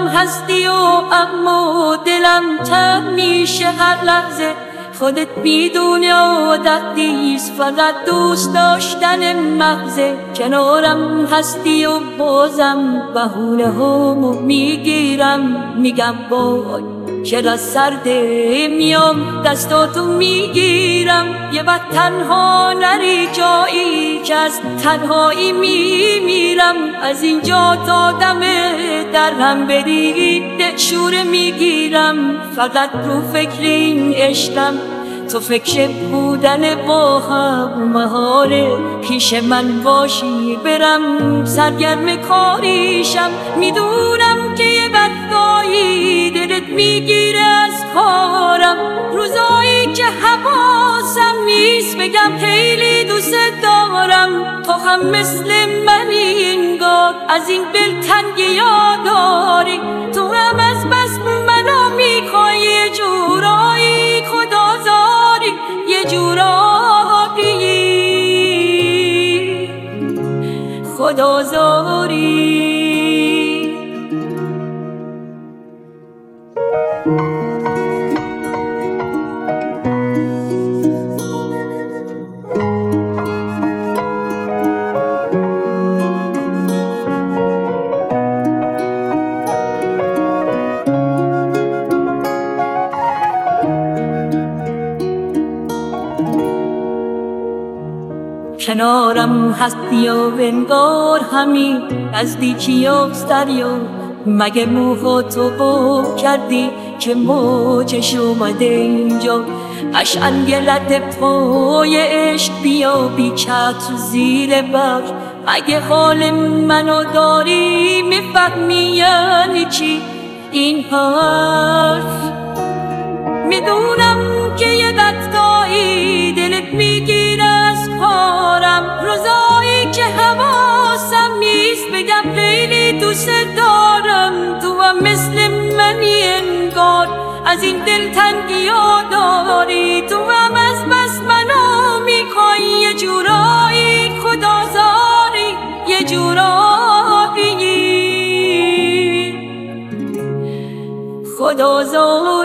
کنارم هستی و اما دلم تنگ میشه هر لحظه. خودت میدونی عادت نیست، فقط دوست داشتن محضه. کنارم هستی و بازم بهونه هامو میگیرم، میگم وای چرا سرده، میام دستاتو میگیرم. یه وقت تنها نری جایی که از تنهایی میمیرم. از اینجا تا دم در هم بری شوره میگیرم. فقط رو فکر این عشقم، تو فکر بودن با هم مهاره. پیش من باشی برم سرگرم کاریشم. میدونم که یه وقتایی دلت میگیره از کارم، روزایی که حواسم نیست بگم خیلی دوست دارم. تو هم مثل منی انگار، از این دلتنگی یاداری. تو هم از بس منو میخوای یه جورایی خدازاری، یه جورایی خدازاری. کنارم هستی و انگار همین نزدیکی دریا. مگه موهاتو با کردی که موجش اومده اینجا؟ اشنگلت پای عشق بیا بی چتر زیر بر. اگه حال منو داری میفهمی یعنی چی این حرف. میدونم که یه وقتایی دلت میگیره از کارم، روزایی که حواسم نیست بگم خیلی دوست دارم. تو هم مثل منی انگار، از این دلتنگی داری. تو هم از بس منو میخوای یه جورایی خدازاری، یه جورایی خدازاری.